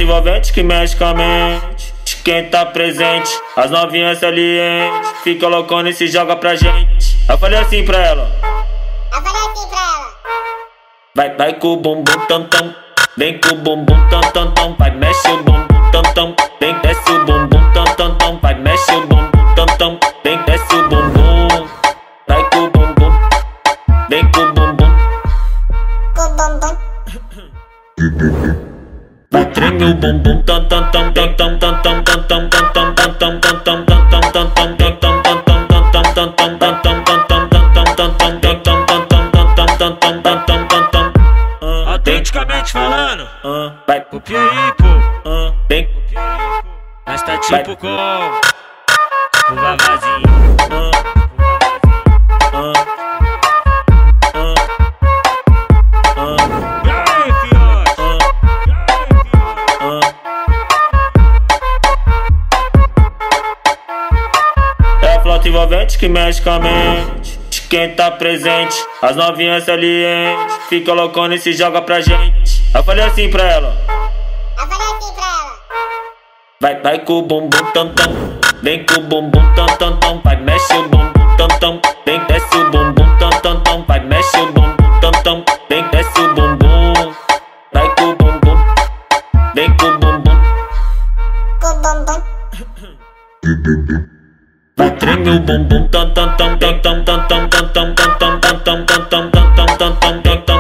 envolvente que mexe com a mente de quem tá presente. As novinhas salientes fica loucona e se joga pra gente. Eu falei assim pra ela. Vai com o bumbum tam tam. Vem com o bumbum tam tam tam. Vai mexe o bumbum tam tam. Vem desce o bumbum tam tam tam. Vai mexe o bumbum tam tam. Vem desce o bumbum. Vai com o bumbum. Vem com o bumbum. Vai treme o bumbum tam tam tam tam tam tam tam tam tam tam tam tam tam tam tam tam tam tam Autenticamente falando, vai copia aí, pô. Vem, nós tá tipo com o Vavazinho. É a flauta envolvente que mexe com a mente de quem tá presente. As novinhas salientes fica loucona e se joga pra gente. Eu falei assim pra ela. Vai com o bumbum tam tam. Vem com o bumbum tam tam tam. Vai mexe o bumbum tam tam. Vem desce o bumbum tam tam tam. Vai mexe o bumbum tam tam. Vem desce o bumbum. Vai com o bumbum. Vem com o bumbum. Vai treme o bumbum tam tam tam tam tam tam tam tam tam tam tam tam tam tam tam tam tam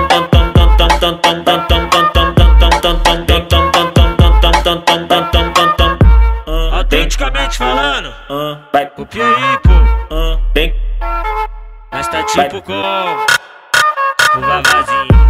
Autenticamente falando, vai copia aí, pô. vem, Nós tá tipo com o Vavazinho.